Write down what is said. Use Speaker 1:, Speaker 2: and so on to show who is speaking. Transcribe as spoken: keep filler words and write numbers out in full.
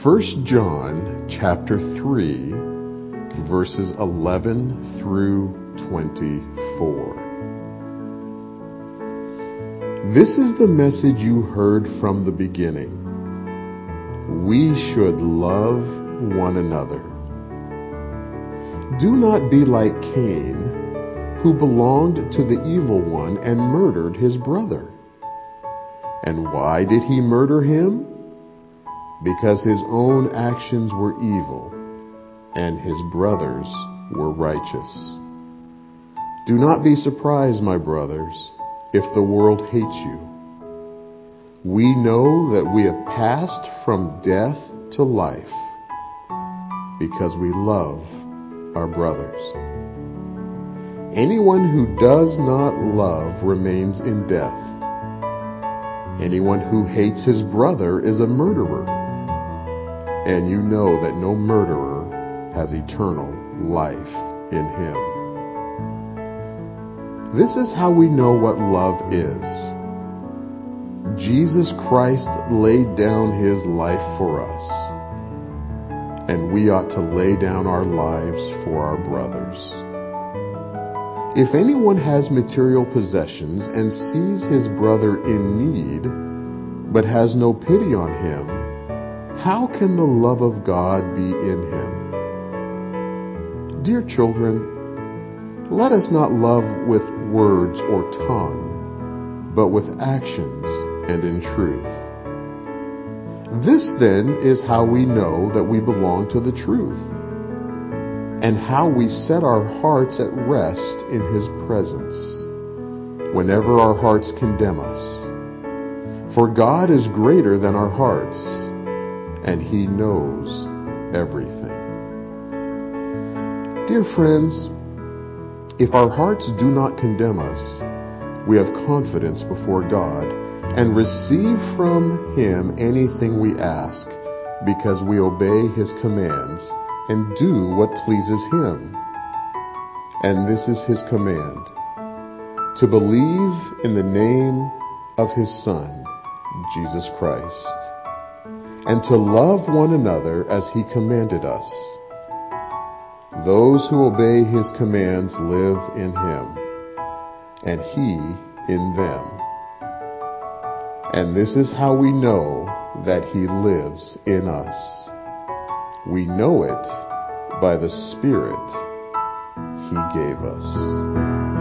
Speaker 1: First John chapter three, verses eleven through twenty-four. This is the message you heard from the beginning. We should love one another. Do not be like Cain, who belonged to the evil one and murdered his brother. And why did he murder him? Because his own actions were evil, and his brothers were righteous. Do not be surprised, my brothers, if the world hates you. We know that we have passed from death to life because we love our brothers. Anyone who does not love remains in death. Anyone who hates his brother is a murderer, and you know that no murderer has eternal life in him. This is how we know what love is. Jesus Christ laid down his life for us, and we ought to lay down our lives for our brothers. If anyone has material possessions and sees his brother in need, but has no pity on him, how can the love of God be in him? Dear children, let us not love with words or tongue, but with actions and in truth. This then is how we know that we belong to the truth, and how we set our hearts at rest in his presence, whenever our hearts condemn us. For God is greater than our hearts, and he knows everything. Dear friends, if our hearts do not condemn us, we have confidence before God and receive from him anything we ask, because we obey his commands and do what pleases him. And this is his command: to believe in the name of his Son, Jesus Christ, and to love one another as he commanded us. Those who obey his commands live in him, and he in them. And this is how we know that he lives in us. We know it by the Spirit he gave us.